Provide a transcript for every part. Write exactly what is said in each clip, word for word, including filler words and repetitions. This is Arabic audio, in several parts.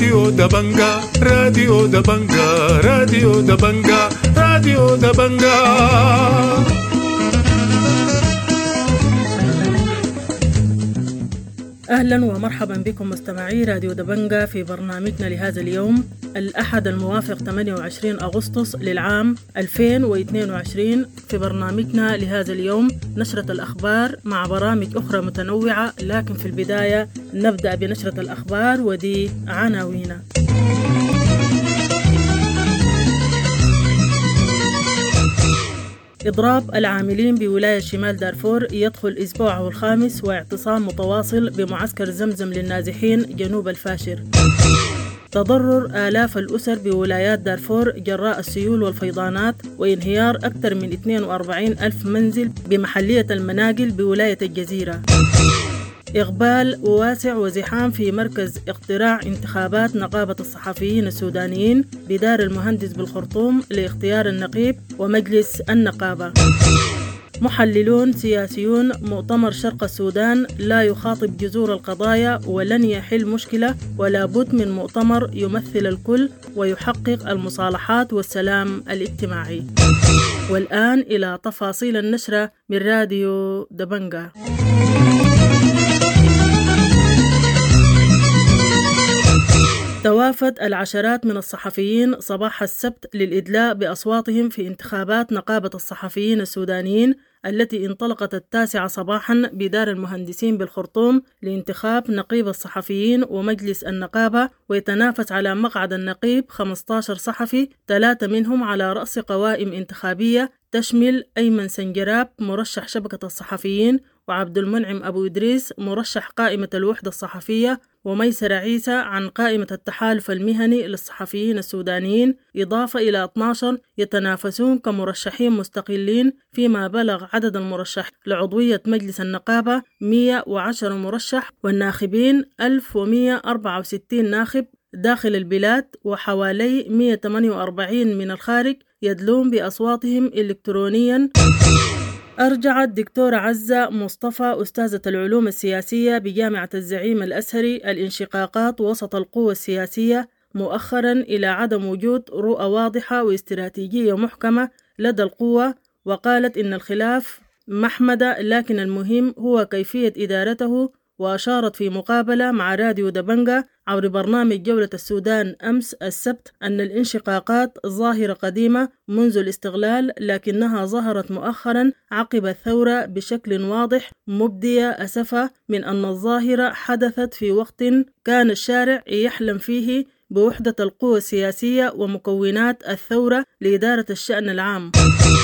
راديو دبنجا راديو دبنجا راديو دبنجا راديو دبنجا. أهلا ومرحبا بكم مستمعي راديو دبنجا في برنامجنا لهذا اليوم الأحد الموافق ثمانية وعشرين أغسطس للعام ألفين واثنين وعشرين. في برنامجنا لهذا اليوم نشرة الأخبار مع برامج أخرى متنوعة، لكن في البداية نبدأ بنشرة الأخبار ودي عناوينها. إضراب العاملين بولاية شمال دارفور يدخل أسبوعه الخامس، واعتصام متواصل بمعسكر زمزم للنازحين جنوب الفاشر. تضرر آلاف الأسر بولايات دارفور جراء السيول والفيضانات، وانهيار أكثر من اثنين وأربعين ألف منزل بمحلية المناقل بولاية الجزيرة. إقبال واسع وزحام في مركز اقتراع انتخابات نقابة الصحفيين السودانيين بدار المهندس بالخرطوم لاختيار النقيب ومجلس النقابة. محللون سياسيون مؤتمر شرق السودان لا يخاطب جذور القضايا ولن يحل مشكلة، ولا بد من مؤتمر يمثل الكل ويحقق المصالحات والسلام الاجتماعي. والآن إلى تفاصيل النشرة من راديو دبنجا. توافد العشرات من الصحفيين صباح السبت للإدلاء بأصواتهم في انتخابات نقابة الصحفيين السودانيين التي انطلقت التاسعة صباحا بدار المهندسين بالخرطوم لانتخاب نقيب الصحفيين ومجلس النقابة، ويتنافس على مقعد النقيب خمسة عشر صحفي، ثلاثة منهم على رأس قوائم انتخابية تشمل أيمن سنجراب مرشح شبكة الصحفيين، وعبد المنعم أبو إدريس مرشح قائمة الوحدة الصحفية، وميسر عيسى عن قائمة التحالف المهني للصحفيين السودانيين، إضافة إلى اثني عشر يتنافسون كمرشحين مستقلين، فيما بلغ عدد المرشحين لعضوية مجلس النقابة مئة وعشرة مرشح، والناخبين ألف ومئة وأربعة وستين ناخب داخل البلاد، وحوالي مئة وثمانية وأربعين من الخارج يدلون بأصواتهم إلكترونياً. أرجعت دكتورة عزة مصطفى أستاذة العلوم السياسية بجامعة الزعيم الأزهري الانشقاقات وسط القوى السياسية مؤخرا إلى عدم وجود رؤى واضحة واستراتيجية محكمة لدى القوى، وقالت إن الخلاف محمدة لكن المهم هو كيفية إدارته. وأشارت في مقابلة مع راديو دبنجا عبر برنامج جولة السودان أمس السبت أن الانشقاقات ظاهرة قديمة منذ الاستغلال، لكنها ظهرت مؤخرا عقب الثورة بشكل واضح، مبدية أسفة من أن الظاهرة حدثت في وقت كان الشارع يحلم فيه بوحدة القوى السياسية ومكونات الثورة لإدارة الشأن العام.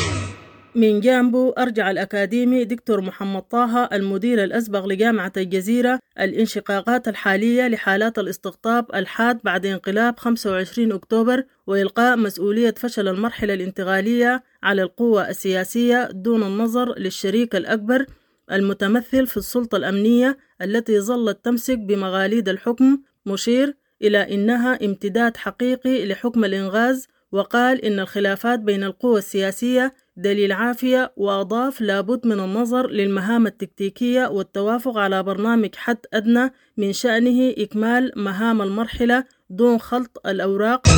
من جانبه أرجع الأكاديمي دكتور محمد طه المدير الأسبق لجامعة الجزيرة الانشقاقات الحالية لحالات الاستقطاب الحاد بعد انقلاب خمسة وعشرين أكتوبر، وإلقاء مسؤولية فشل المرحلة الانتقالية على القوى السياسية دون النظر للشريك الأكبر المتمثل في السلطة الأمنية التي ظلت تمسك بمغاليد الحكم، مشير إلى إنها امتداد حقيقي لحكم الإنغاز. وقال إن الخلافات بين القوى السياسية دليل عافية، وأضاف لابد من النظر للمهام التكتيكية والتوافق على برنامج حد أدنى من شأنه إكمال مهام المرحلة دون خلط الأوراق.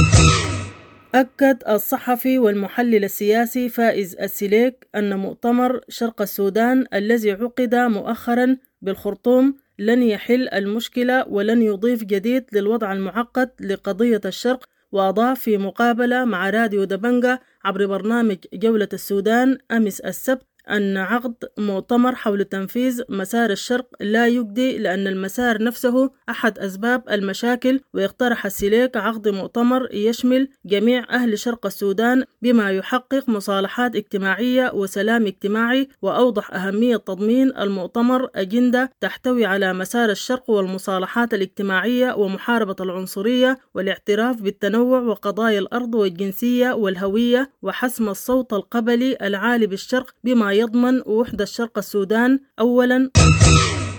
أكد الصحفي والمحلل السياسي فائز السليك أن مؤتمر شرق السودان الذي عقد مؤخرا بالخرطوم لن يحل المشكلة ولن يضيف جديد للوضع المعقد لقضية الشرق. وأضاف في مقابلة مع راديو دبنجا عبر برنامج جولة السودان أمس السبت أن عقد مؤتمر حول تنفيذ مسار الشرق لا يجدي، لأن المسار نفسه أحد أسباب المشاكل. ويقترح السليك عقد مؤتمر يشمل جميع أهل شرق السودان بما يحقق مصالحات اجتماعية وسلام اجتماعي. وأوضح أهمية تضمين المؤتمر أجندة تحتوي على مسار الشرق والمصالحات الاجتماعية ومحاربة العنصرية والاعتراف بالتنوع وقضايا الأرض والجنسية والهوية وحسم الصوت القبلي العالي بالشرق بما يضمن وحدة شرق السودان. أولا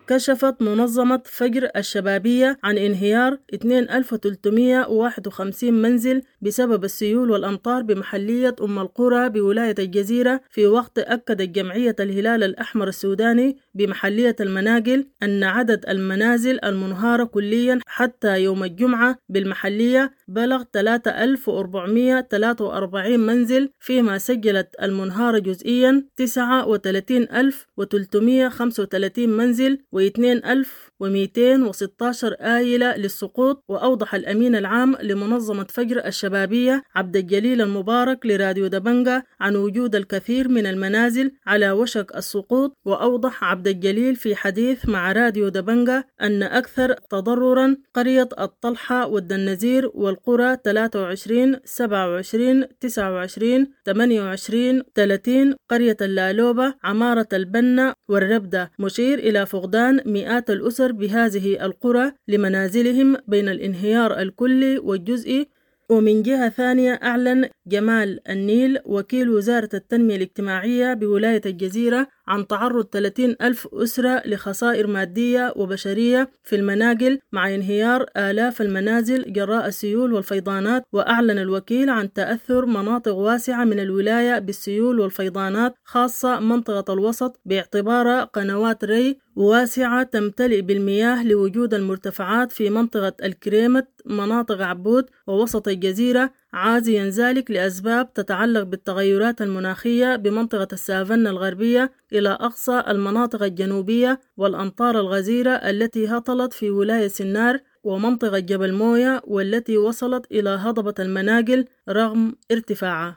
كشفت منظمة فجر الشبابية عن انهيار اثنين ألف وثلاثمئة وواحد وخمسين منزل بسبب السيول والأمطار بمحلية أم القرى بولاية الجزيرة، في وقت أكدت جمعية الهلال الأحمر السوداني بمحلية المناقل أن عدد المنازل المنهارة كليا حتى يوم الجمعة بالمحلية بلغ ثلاثة آلاف وأربعمئة وثلاثة وأربعين منزل، فيما سجلت المنهارة جزئيا تسعة وثلاثين ألف وثلاثمئة وخمسة وثلاثين منزل واثنين ألف ومئتين وستة عشر آيلة للسقوط. وأوضح الأمين العام لمنظمة فجر الشبابية عبد الجليل المبارك لراديو دبنجة عن وجود الكثير من المنازل على وشك السقوط. وأوضح عبد الجليل في حديث مع راديو دبنجة أن أكثر تضررا قرية الطلحة والدنزير والقرى ثلاثة وعشرين سبعة وعشرين تسعة وعشرين ثمانية وعشرين ثلاثين، قرية اللالوبة، عمارة البنة والربدة، مشير إلى فقدان مئات الأسر بهذه القرى لمنازلهم بين الانهيار الكلي والجزئي. ومن جهة ثانية أعلن جمال النيل وكيل وزارة التنمية الاجتماعية بولاية الجزيرة عن تعرض ثلاثين ألف أسرة لخسائر مادية وبشرية في المناقل مع انهيار آلاف المنازل جراء السيول والفيضانات. وأعلن الوكيل عن تأثر مناطق واسعة من الولاية بالسيول والفيضانات، خاصة منطقة الوسط باعتبارها قنوات ري واسعة تمتلئ بالمياه لوجود المرتفعات في منطقة الكريمة مناطق عبود ووسط الجزيرة، عازيا ذلك لأسباب تتعلق بالتغيرات المناخية بمنطقة السافنة الغربية إلى أقصى المناطق الجنوبية والأمطار الغزيرة التي هطلت في ولاية سنار ومنطقة جبل مويا والتي وصلت إلى هضبة المناقل رغم ارتفاعها.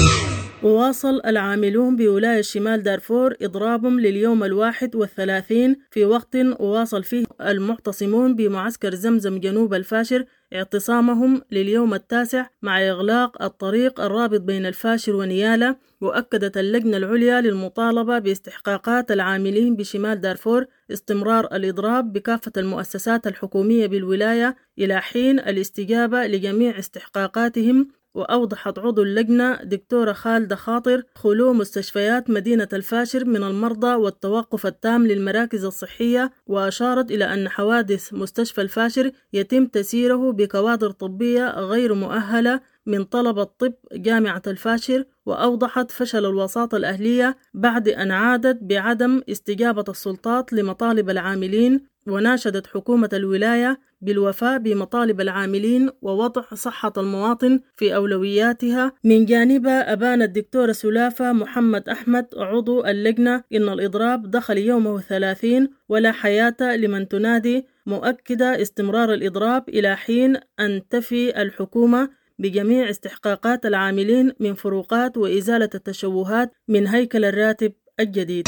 وواصل العاملون بولاية شمال دارفور إضرابهم لليوم الواحد والثلاثين، في وقت واصل فيه المعتصمون بمعسكر زمزم جنوب الفاشر اعتصامهم لليوم التاسع مع إغلاق الطريق الرابط بين الفاشر ونيالا. وأكدت اللجنة العليا للمطالبة باستحقاقات العاملين بشمال دارفور استمرار الإضراب بكافة المؤسسات الحكومية بالولاية إلى حين الاستجابة لجميع استحقاقاتهم. وأوضحت عضو اللجنة دكتورة خالدة خاطر خلو مستشفيات مدينة الفاشر من المرضى والتوقف التام للمراكز الصحية، وأشارت إلى أن حوادث مستشفى الفاشر يتم تسييره بكوادر طبية غير مؤهلة من طلبة طب جامعة الفاشر. وأوضحت فشل الوساطة الأهلية بعد أن عادت بعدم استجابة السلطات لمطالب العاملين، وناشدت حكومة الولاية بالوفاء بمطالب العاملين ووضع صحة المواطن في أولوياتها. من جانبها أبان الدكتورة سلافة محمد أحمد عضو اللجنة إن الإضراب دخل يومه الثلاثين ولا حياة لمن تنادي، مؤكدة استمرار الإضراب إلى حين أن تفي الحكومة بجميع استحقاقات العاملين من فروقات وإزالة التشوهات من هيكل الراتب الجديد.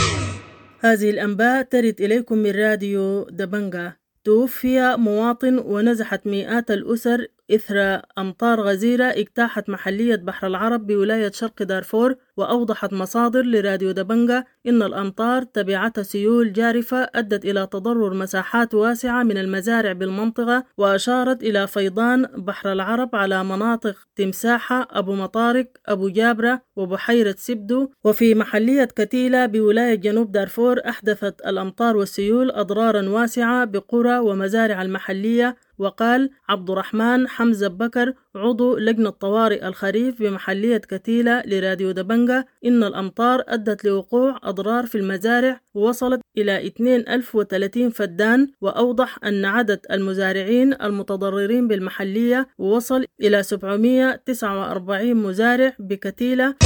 هذه الأنباء ترد إليكم من راديو دبنجة. توفي مواطن ونزحت مئات الأسر إثر أمطار غزيرة اجتاحت محلية بحر العرب بولاية شرق دارفور. وأوضحت مصادر لراديو دبنجة إن الأمطار تبعتها سيول جارفة أدت إلى تضرر مساحات واسعة من المزارع بالمنطقة، وأشارت إلى فيضان بحر العرب على مناطق تمساحة، أبو مطارق، أبو جابرة، وبحيرة سبدو. وفي محلية كتيلة بولاية جنوب دارفور أحدثت الأمطار والسيول أضرارا واسعة بقرى ومزارع المحلية. وقال عبد الرحمن حمزة بكر عضو لجنة طوارئ الخريف بمحلية كتيلة لراديو دبنجة إن الأمطار أدت لوقوع أضرار في المزارع ووصلت إلى اثنين ألف وثلاثين فدان. وأوضح أن عدد المزارعين المتضررين بالمحلية وصل إلى سبعمئة وتسعة وأربعين مزارع بكتيلة.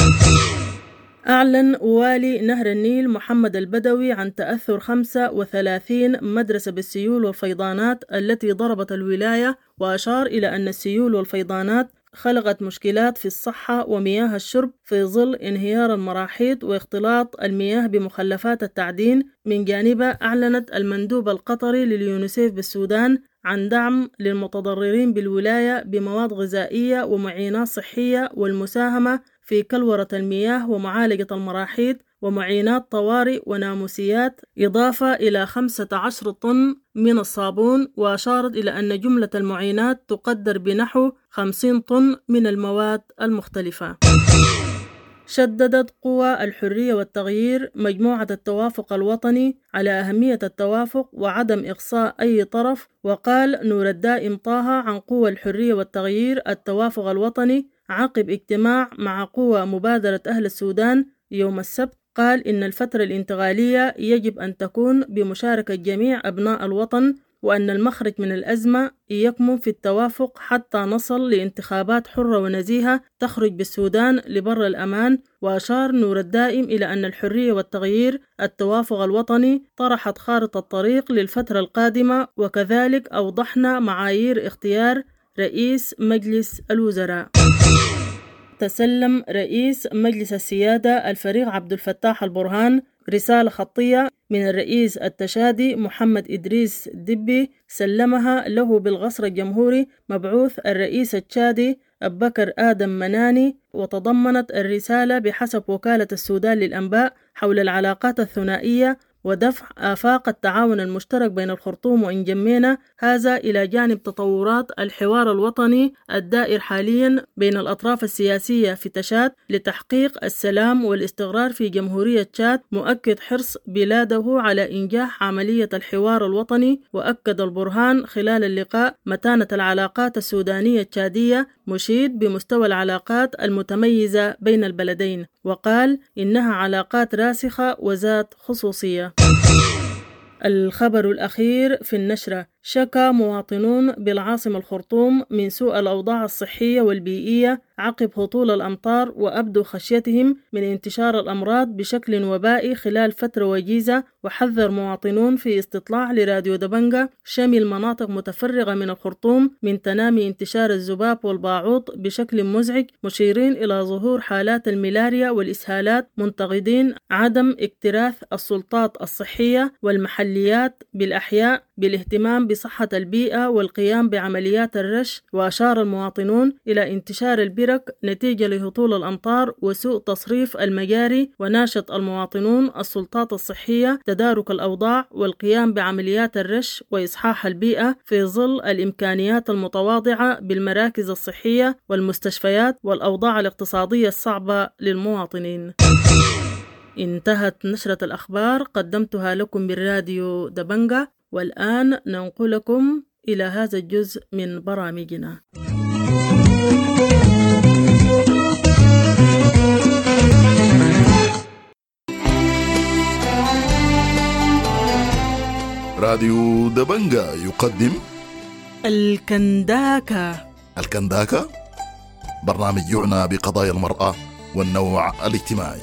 أعلن والي نهر النيل محمد البدوي عن تأثر خمسة وثلاثين مدرسة بالسيول والفيضانات التي ضربت الولاية، وأشار إلى أن السيول والفيضانات خلقت مشكلات في الصحة ومياه الشرب في ظل انهيار المراحيض واختلاط المياه بمخلفات التعدين. من جانبه أعلنت المندوب القطري لليونيسيف بالسودان عن دعم للمتضررين بالولاية بمواد غذائية ومعينات صحية والمساهمة في كلورة المياه ومعالجة المراحيض ومعينات طوارئ وناموسيات، إضافة إلى خمسة عشر طن من الصابون. وأشارت إلى أن جملة المعينات تقدر بنحو خمسين طن من المواد المختلفة. شددت قوى الحرية والتغيير مجموعة التوافق الوطني على أهمية التوافق وعدم إقصاء أي طرف. وقال نور الدائم طه عن قوى الحرية والتغيير التوافق الوطني عقب اجتماع مع قوى مبادرة أهل السودان يوم السبت، قال إن الفترة الانتقالية يجب أن تكون بمشاركة جميع أبناء الوطن، وأن المخرج من الأزمة يكمن في التوافق حتى نصل لانتخابات حرة ونزيهة تخرج بالسودان لبر الأمان. وأشار نور الدائم إلى أن الحرية والتغيير التوافق الوطني طرحت خارطة الطريق للفترة القادمة، وكذلك أوضحنا معايير اختيار رئيس مجلس الوزراء. تسلم رئيس مجلس السيادة الفريق عبد الفتاح البرهان رسالة خطية من الرئيس التشادي محمد إدريس دبي، سلمها له بالقصر الجمهوري مبعوث الرئيس التشادي أبكر آدم مناني، وتضمنت الرسالة بحسب وكالة السودان للأنباء حول العلاقات الثنائية ودفع آفاق التعاون المشترك بين الخرطوم وإنجمينا، هذا إلى جانب تطورات الحوار الوطني الدائر حاليا بين الأطراف السياسية في تشاد لتحقيق السلام والاستقرار في جمهورية تشاد، مؤكد حرص بلاده على إنجاح عملية الحوار الوطني. وأكد البرهان خلال اللقاء متانة العلاقات السودانية التشادية، مشيد بمستوى العلاقات المتميزة بين البلدين، وقال إنها علاقات راسخة وذات خصوصية. الخبر الأخير في النشرة: شكى مواطنون بالعاصمة الخرطوم من سوء الأوضاع الصحية والبيئية عقب هطول الأمطار، وأبدوا خشيتهم من انتشار الأمراض بشكل وبائي خلال فترة وجيزة. وحذر مواطنون في استطلاع لراديو دبنجة شمل مناطق متفرغة من الخرطوم من تنامي انتشار الذباب والباعوض بشكل مزعج، مشيرين إلى ظهور حالات الملاريا والإسهالات، منتقدين عدم اكتراث السلطات الصحية والمحليات بالأحياء بالاهتمام بصحة البيئة والقيام بعمليات الرش. وأشار المواطنون إلى انتشار البرك نتيجة لهطول الأمطار وسوء تصريف المجاري، وناشط المواطنون السلطات الصحية تدارك الأوضاع والقيام بعمليات الرش وإصحاح البيئة في ظل الإمكانيات المتواضعة بالمراكز الصحية والمستشفيات والأوضاع الاقتصادية الصعبة للمواطنين. انتهت نشرة الأخبار قدمتها لكم بالراديو دبنجة، والآن ننقلكم إلى هذا الجزء من برامجنا. راديو دبنجة يقدم الكنداكا. الكنداكا برنامج يعنى بقضايا المرأة والنوع الاجتماعي.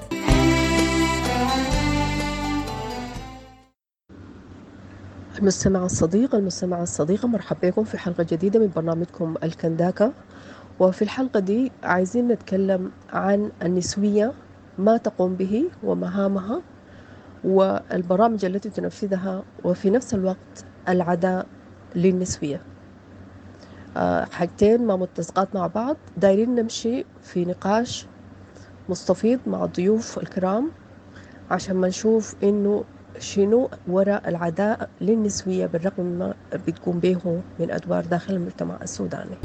المستمع الصديق المستمع الصديقة، مرحبا بكم في حلقة جديدة من برنامجكم الكنداكا. وفي الحلقة دي عايزين نتكلم عن النسوية، ما تقوم به ومهامها والبرامج التي تنفذها، وفي نفس الوقت العداء للنسوية. أه حاجتين ما متسقات مع بعض. دايرين نمشي في نقاش مستفيض مع الضيوف الكرام عشان ما نشوف إنه شنو وراء العداء للنسوية بالرغم ما بتقوم به من أدوار داخل المجتمع السوداني.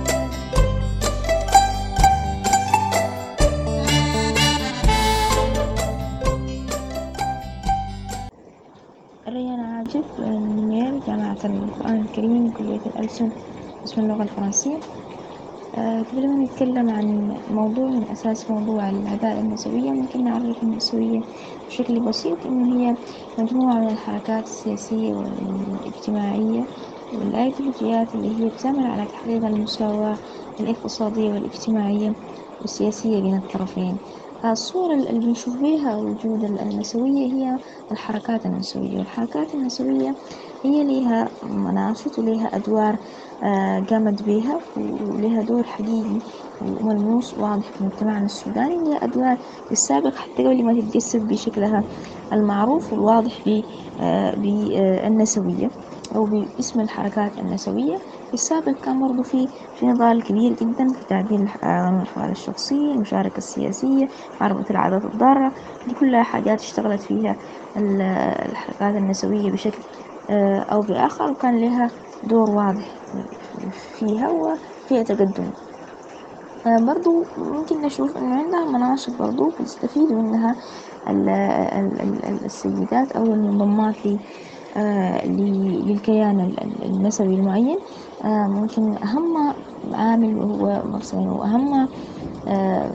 ريان عاجب نمير، جامعة القرآن الكريم، كلية الألسن، قسم اللغة الفرنسية. أه قبل ما نتكلم عن موضوع من أساس موضوع العداء النسوية، ممكن نعرف النسوية بشكل بسيط إنه هي مجموعة من الحركات السياسية والاجتماعية والأيديولوجيات اللي هي بتعمل على تحقيق المساواة الاقتصادية والاجتماعية والسياسية بين الطرفين. الصورة اللي بنشوف بها وجود النسوية هي الحركات النسوية. والحركات النسوية هي لها مناصب ولها أدوار قامت بها ولها دور حقيقي وملموس واضح في مجتمعنا السوداني، ولها أدوار في السابق حتى قبل ما تتجسد بشكلها المعروف والواضح بالنسوية أو باسم الحركات النسوية. في السابق كان برضو في في نضال كبير جدا في تعديل قانون الأحوال الشخصية، المشاركة السياسية، معرفة العادات الضارة. دي كلها حاجات اشتغلت فيها الحركات النسوية بشكل أو بآخر، وكان لها دور واضح فيها وفيها تقدم. آه، برضو ممكن نشوف إنه عندها مناشط برضو بيستفيد منها ال- ال- ال- السيدات أو المنضمات ل- آه، ل- للكيان ال- ال- النسوي المعين. آه، ممكن أهم عامل وهو مثلا وأهم آه،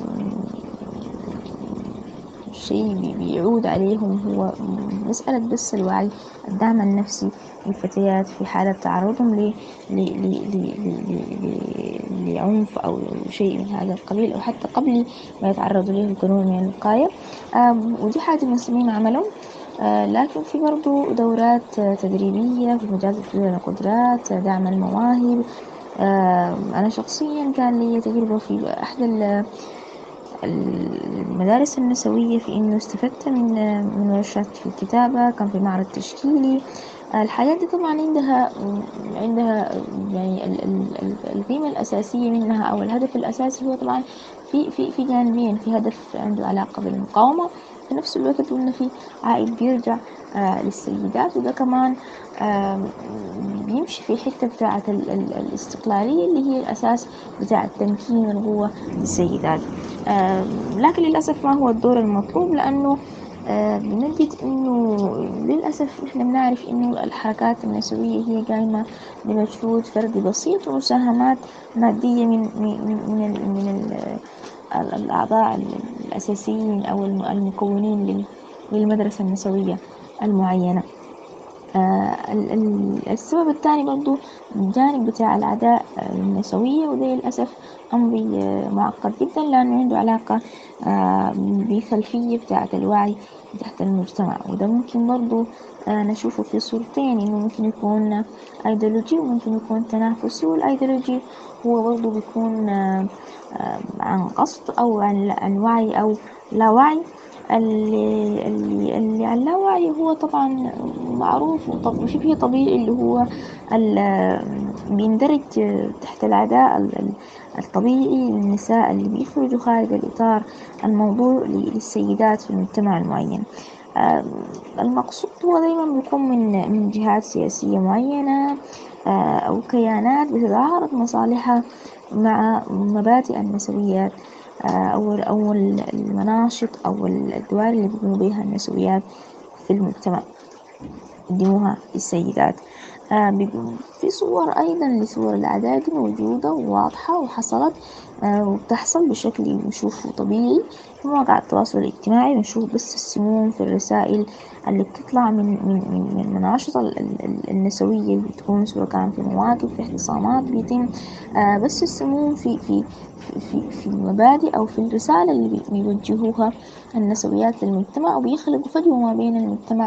شيء بي- بيعود عليهم هو مسألة بس الوعي، الدعم النفسي للفتيات في حالة تعرضهم ل ل- ل- ل- ل- ل- لعنف أو شيء من هذا القبيل، أو حتى قبل ما يتعرضوا له يكونون من الوقاية. آم، ودي حاجة المسلمين عملوا. آه، لكن في برضو دورات آه، تدريبية في مجال تطوير القدرات، آه، دعم المواهب. آه، أنا شخصيا كان لي تجربة في أحد ال- المدارس النسوية في إنه استفدت من من ورشات في الكتابة، كان في معرض تشكيلي. الحاجات دي طبعا عندها عندها يعني ال- ال- ال- القيمة الأساسية منها أو الهدف الأساسي هو طبعا في في في جانبين، في هدف عنده علاقة بالمقاومة، في نفس الوقت قلنا في عائد بيرجع آه للسيدات، وده كمان آه بيمشي في حتة بتاعة ال- ال- الاستقلالية اللي هي الأساس بتاع التمكين والقوة للسيدات. آه لكن للأسف ما هو الدور المطلوب، لأنه آه بنجد إنه للأسف إحنا بنعرف إنه الحركات النسوية هي قايمة بمجهود فردي بسيط ومساهمات مادية من من من من, ال من ال الأعضاء الأساسيين أو المكونين لل- للمدرسة النسوية المعينة. آه السبب الثاني برضو الجانب بتاع العداء النسوية، وده للأسف أمر معقد جدا لأنه عنده علاقة آه بخلفية بتاعة الوعي تحت المجتمع، وده ممكن برضو آه نشوفه في صورتين، إنه ممكن يكون أيديولوجي وممكن يكون تنافسي. والأيديولوجي هو برضو بيكون آه آه عن قصد أو عن, عن وعي أو لا وعي. اللي, اللي, اللي على اللاوعي هو طبعا معروف وشبه طبيعي، اللي هو بيندرج تحت العداء الطبيعي للنساء اللي بيخرجوا خارج الإطار الموضوع للسيدات في المجتمع المعين. المقصود هو دايما بيكون من من جهات سياسية معينة أو كيانات بتتعارض مصالحها مع مبادئ النسويات أو أو المناشط أو الأدوار اللي بيقوموا بها النسويات في المجتمع يقدموها السيدات. في صور أيضا لصور العداء دي موجودة وواضحة وحصلت وبتحصل بشكل نشوفه طبيعي في مواقع التواصل الاجتماعي. بنشوف بس السموم في الرسائل اللي بتطلع من من من المناشطة النسوية اللي بتكون سواء كان في مواقف في اعتصامات بيتم بس السموم في في في في المبادئ أو في الرسالة اللي بيوجهوها النسويات للمجتمع، وبيخلقوا فجوة ما بين المجتمع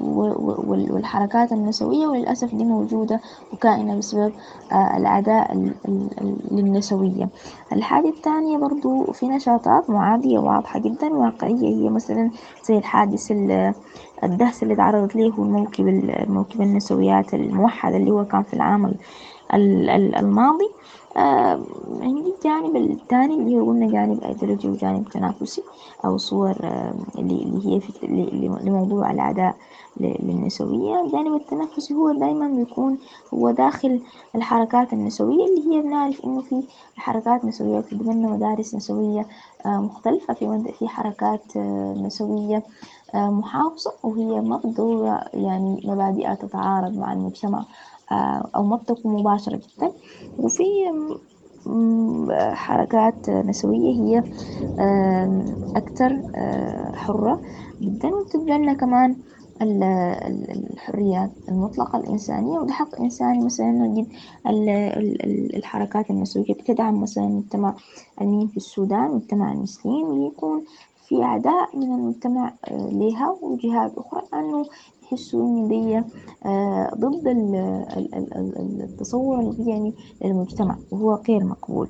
والحركات النسوية. وللأسف دي موجودة وكائنة بسبب العداء للنسوية. الحاجة الثانية برضو في نشاطات معادية واضحة جدا واقعية، هي مثلا زي الحادث الدهس اللي تعرضت له الموكب الموكب النسويات الموحد اللي هو كان في العام الماضي. آه عندي الجانب الثاني اللي هو قلنا جانب أيديولوجي وجانب تنافسي أو صور آه اللي, اللي هي في لموضوع العداء للنسوية. الجانب التنافسي هو دايما بيكون هو داخل الحركات النسوية اللي هي بنعرف إنه في حركات نسوية بتتبنى مدارس نسوية آه مختلفة، في في حركات آه نسوية آه محافظة وهي ما بالضرورة يعني مبادئها تتعارض مع المجتمع أو ما بتكون مباشرة جدا. وفي حركات نسوية هي أكثر حرة جدا وبتتبنى كمان الحريات المطلقة الإنسانية، وده حق إنساني. مثلا نجد الحركات النسوية بتدعم مثلا مجتمع المين في السودان، مجتمع المسلمين، ويكون في أعداء من المجتمع لها وجهات أخرى أنه يحسوا إن دي ضد التصور الوثني للمجتمع وهو غير مقبول.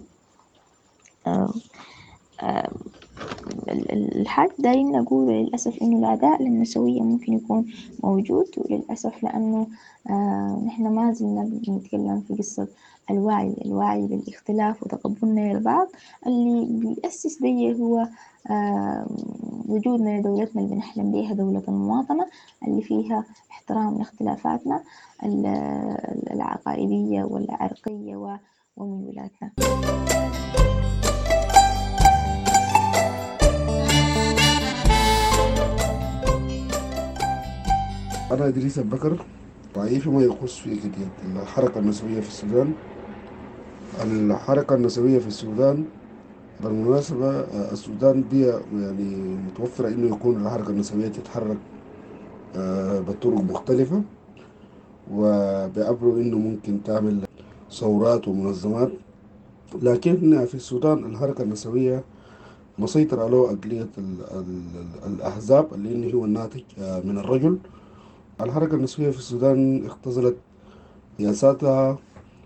الحاجة دايرين نقول للأسف إنه العداء للنسوية ممكن يكون موجود، وللأسف لأنه آه نحن ما زلنا بنتكلم في قصة الوعي الوعي بالاختلاف وتقبلنا للبعض. اللي بيأسس دي هو آه وجودنا لدولتنا اللي بنحلم بيها، دولة المواطنة اللي فيها احترام لاختلافاتنا العقائدية والعرقية ومن ولادنا. أنا إدريس البكر، رأيي فيما يخص في قضية الحركة النسوية في السودان. الحركة النسوية في السودان بالمناسبة، آه، السودان بيها يعني متوفرة إنه يكون الحركة النسوية تتحرك آه، بطرق مختلفة، وبيعبروا إنه ممكن تعمل ثورات ومنظمات. لكن في السودان الحركة النسوية مسيطر على أقلية ال- ال- الأحزاب اللي هو الناتج آه، من الرجل. الحركة النسوية في السودان اختزلت سياساتها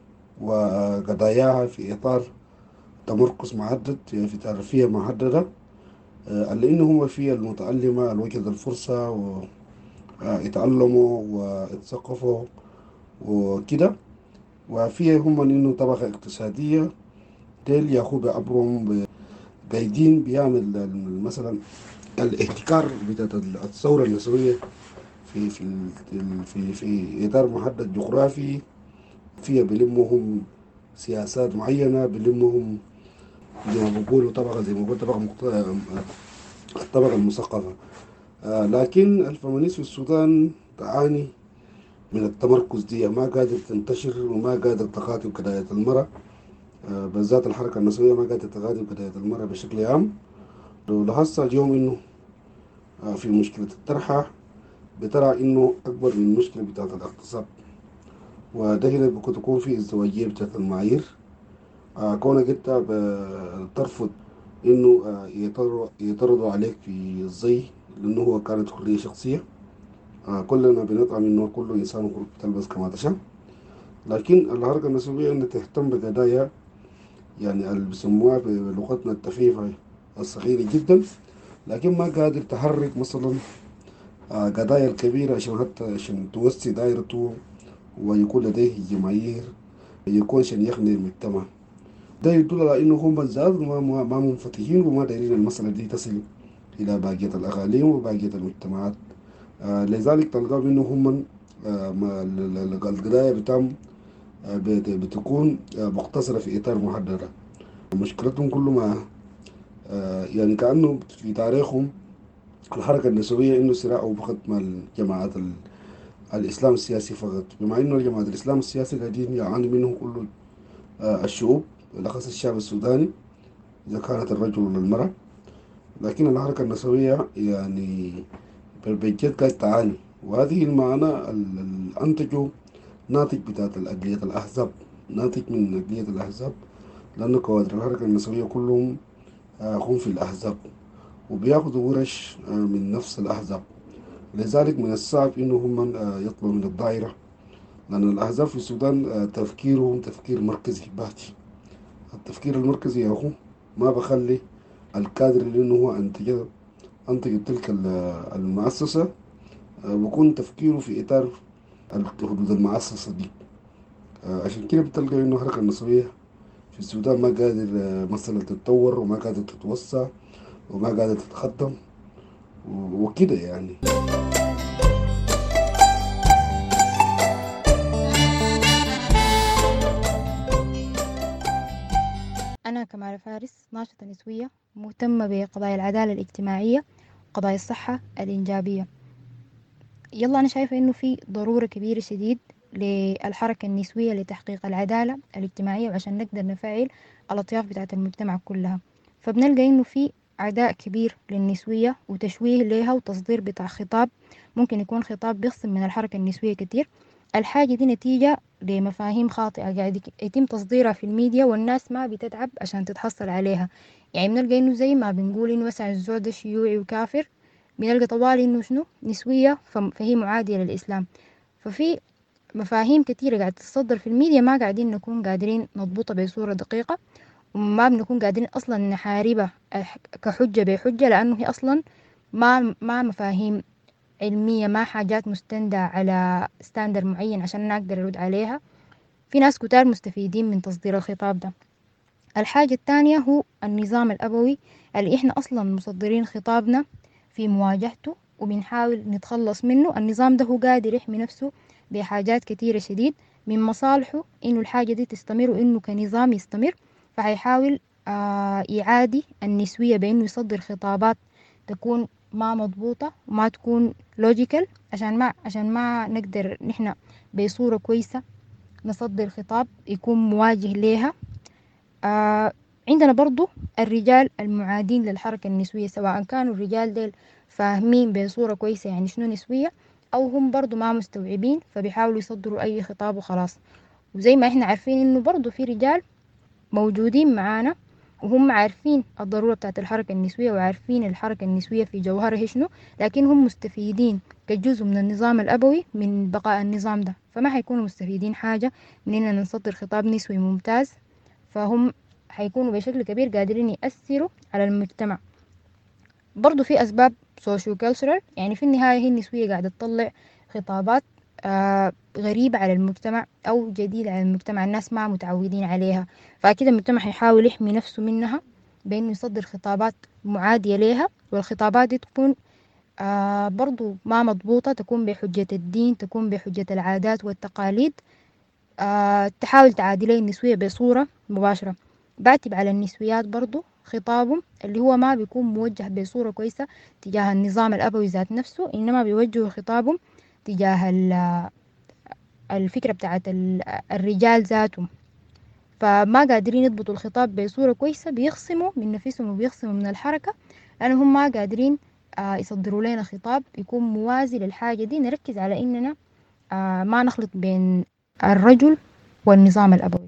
وقضاياها في إطار تمركز محدد في تعريفية محددة، آه، اللي إنه هم فيه المتعلمة اللي وجد الفرصة ويتعلموا ويتثقفوا وكده، وفيه هم إنه طبقة اقتصادية ديل ياخو بعبرهم قايدين بيعمل ال- مثلا الاحتكار بتاع الثورة النسوية في في ال- في في إطار محدد جغرافي، فيها بيلمهم سياسات معينة، بيلمهم زي ما بقولوا طبقة زي ما بقول طبقة مقت... الطبقة المثقفة. آه لكن الفيمانيست في السودان تعاني من التمركز دي، ما قادر تنتشر وما قادر تخاطب قضايا المرأة، آه بالذات الحركة النسوية ما قادر تخاطب قضايا المرأة بشكل عام. لو لاحظت اليوم إنه آه في مشكلة الطرحة بترى إنه أكبر من المشكلة بتاعة الاغتصاب، وده هنا ممكن تكون في ازدواجية بتاعة المعايير. آه كونك انت بترفض انه آه يطر- يطردوا عليك في الزي لانه هو كانت حرية شخصية. آه كلنا بنطعم انه كل انسان حر تلبس كما تشاء، لكن الحركة النسوية انها تهتم بقضايا يعني اللي بيسموها بلغتنا التخفيفة الصغيرة جدا، لكن ما قادر تحرك مثلا آه قضايا الكبيرة عشان حتى عشان توسع دائرته ويكون لديه جماهير، يكون عشان يخدم المجتمع. ده يدل على انه هم الذات ما, ما, ما منفتحين وما دايرين المسألة دي تصل الى باقية الاقاليم وباقية المجتمعات. آه لذلك تلقى انه هم آه ما ال- ال- القضايا بتاعهم آه بت- بتكون آه مقتصرة في اطار محددة. مشكلتهم كل ما آه يعني كأنه في تاريخهم الحركة النسوية انه صراع فقط مع الجماعات ال- الاسلام السياسي فقط، بما انه جماعة الاسلام السياسي قاعدين يعاني منه كل آه الشعوب، بالاخص الشعب السوداني إذا كانت الرجل ولا المرأة. لكن الحركة النسوية يعني بالبجد قاعد تعاني، وهذه المعنى ال- ال- أنتجه ناتج بتاعت الأقلية الأحزاب، ناتج من أقلية الأحزاب، لأنه كوادر الحركة النسوية كلهم آه، هم في الأحزاب وبياخدوا ورش آه، من نفس الأحزاب. لذلك من الصعب إنه هم آه، يطلعوا من الدائرة، لأن الأحزاب في السودان آه، تفكيرهم تفكير مركزي بحت. التفكير المركزي يا أخو ما بخلي الكادر اللي إنه هو أنتج أنتج تلك ال- المؤسسة آه، بكون تفكيره في إطار حدود المؤسسة دي. آه، عشان كده بتلقى إنه الحركة النسوية في السودان ما قادر آه، مثلا تتطور وما قادر تتوسع وما قادر تتقدم و- وكده يعني. أنا كمال فارس ناشطة نسوية مهتمة بقضايا العدالة الاجتماعية وقضايا الصحة الإنجابية. يلا أنا شايفة إنه في ضرورة كبيرة شديد للحركة النسوية لتحقيق العدالة الاجتماعية وعشان نقدر نفعل الأطياف بتاعة المجتمع كلها. فبنلقى إنه في عداء كبير للنسوية وتشويه لها وتصدير بتاع خطاب ممكن يكون خطاب بيخصم من الحركة النسوية كتير. الحاجة دي نتيجة لمفاهيم خاطئة قاعد يك- يتم تصديرها في الميديا والناس ما بتتعب عشان تتحصل عليها. يعني بنلقى إنه زي ما بنقول إنه مثلا الزوج ده شيوعي وكافر، بنلقى طوال إنه شنو نسوية فم- فهي معادية للإسلام. ففي مفاهيم كتيرة قاعد تتصدر في الميديا ما قاعدين نكون قادرين نضبطها بصورة دقيقة، وما بنكون قادرين أصلا نحاربها أح- كحجة بحجة، لأنه هي أصلا ما ما مفاهيم علمية، ما حاجات مستندة على ستاندر معين عشان أنا أقدر أرد عليها. في ناس كتار مستفيدين من تصدير الخطاب ده. الحاجة التانية هو النظام الأبوي اللي إحنا أصلا مصدرين خطابنا في مواجهته وبنحاول نتخلص منه. النظام ده هو قادر يحمي نفسه بحاجات كتيرة شديد من مصالحه إنه الحاجة دي تستمر وإنه كنظام يستمر. فهيحاول آه يعادي النسوية بإنه يصدر خطابات تكون ما مضبوطة وما تكون لوجيكال، عشان ما عشان ما نقدر نحن بصورة كويسة نصدر خطاب يكون مواجه ليها. آه عندنا برضو الرجال المعادين للحركة النسوية، سواء كانوا الرجال ديل فاهمين بصورة كويسة يعني شنو نسوية، أو هم برضو ما مستوعبين فبيحاولوا يصدروا أي خطاب وخلاص. وزي ما احنا عارفين إنه برضو في رجال موجودين معانا وهم عارفين الضرورة بتاعت الحركة النسوية وعارفين الحركة النسوية في جوهرها شنو، لكن هم مستفيدين كجزء من النظام الأبوي من بقاء النظام ده، فما حيكونوا مستفيدين حاجة من إننا نصدر خطاب نسوي ممتاز، فهم حيكونوا بشكل كبير قادرين يأثروا على المجتمع. برضو في أسباب سوشيو كالتشرال، يعني في النهاية هي النسوية قاعدة تطلع خطابات آه غريبة على المجتمع أو جديدة على المجتمع، الناس ما متعودين عليها، فأكيد المجتمع حيحاول يحمي نفسه منها بأنه يصدر خطابات معادية لها، والخطابات دي تكون آه برضو ما مضبوطة، تكون بحجة الدين، تكون بحجة العادات والتقاليد، آه تحاول تعادلي النسوية بصورة مباشرة. باتب على النسويات برضو خطابهم اللي هو ما بيكون موجه بصورة كويسة تجاه النظام الأبوي ذات نفسه، إنما بيوجهوا خطابهم تجاه الفكرة بتاعت الرجال ذاتهم، فما قادرين يضبطوا الخطاب بصورة كويسة، بيخصموا من نفسهم وبيخصموا من الحركة لأنهم ما قادرين يصدروا لنا خطاب يكون موازي للحاجة دي. نركز على إننا ما نخلط بين الرجل والنظام الأبوي.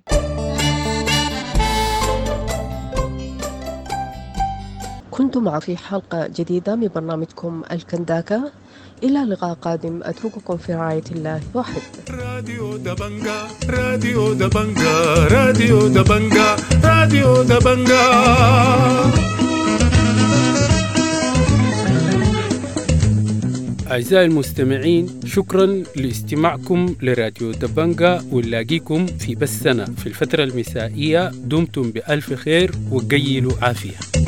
كنتم معي في حلقة جديدة من برنامجكم الكنداكا، إلى لقاء قادم أترككم في رعاية الله وحد. راديو دبنجا راديو دبنجا راديو دبنجا راديو دبنجا. أعزائي المستمعين، شكرا لاستماعكم لراديو دبنجا، ونلاقيكم في بثنا في الفترة المسائية. دمتم بألف خير وقيلوا عافية.